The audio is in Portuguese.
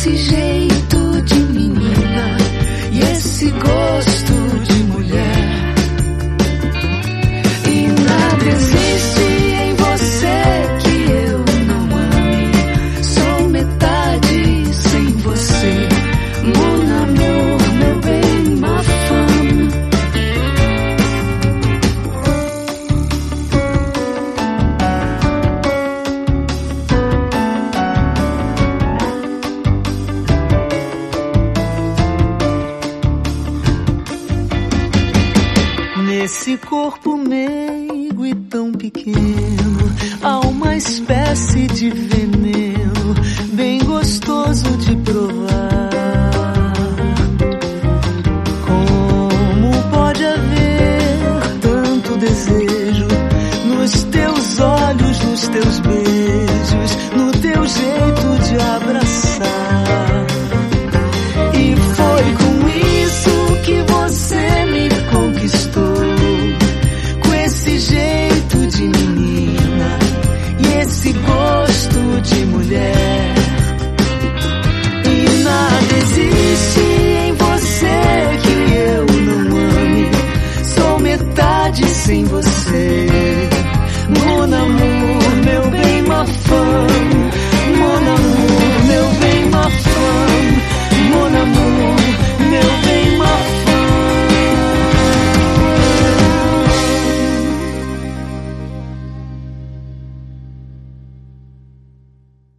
esse jeito de menina e esse gosto de mulher. E nada existe em você que eu não ame. Sou metade sem você, mon amour, meu bem, ma femme. Nesse corpo meigo e tão pequeno há uma espécie de veneno bem gostoso de